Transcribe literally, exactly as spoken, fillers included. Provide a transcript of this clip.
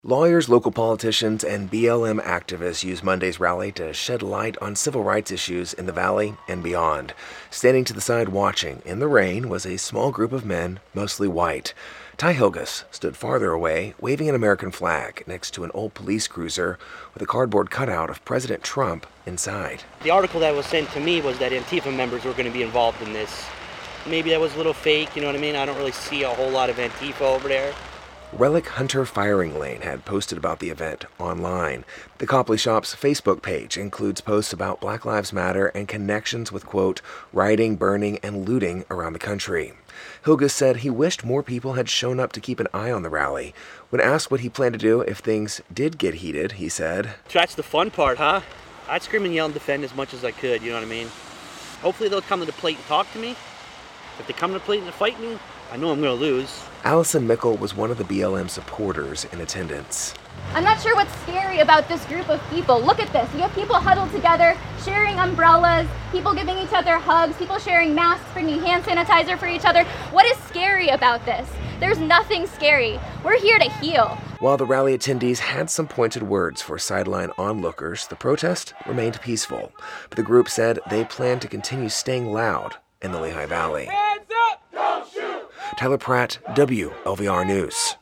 Lawyers, local politicians, and B L M activists used Monday's rally to shed light on civil rights issues in the Valley and beyond. Standing to the side watching in the rain was a small group of men, mostly white. Ty Hilgus stood farther away, waving an American flag next to an old police cruiser with a cardboard cutout of President Trump inside. The article that was sent to me was that Antifa members were going to be involved in this. Maybe that was a little fake, you know what I mean? I don't really see a whole lot of Antifa over there. Relic Hunter Firing Lane had posted about the event online. The Copley Shop's Facebook page includes posts about Black Lives Matter and connections with, quote, rioting, burning, and looting around the country. Hilgus said he wished more people had shown up to keep an eye on the rally. When asked what he planned to do if things did get heated, he said, That's the fun part, huh? I'd scream and yell and defend as much as I could, you know what I mean? Hopefully they'll come to the plate and talk to me. If they come to the plate and fight me, I know I'm going to lose. Allison Mickle was one of the B L M supporters in attendance. I'm not sure what's scary about this group of people. Look at this. You have people huddled together, sharing umbrellas, people giving each other hugs, people sharing masks, bringing hand sanitizer for each other. What is scary about this? There's nothing scary. We're here to heal. While the rally attendees had some pointed words for sideline onlookers, the protest remained peaceful. But the group said they plan to continue staying loud in the Lehigh Valley. Hands up! Don't shoot! Tyler Pratt, W L V R News.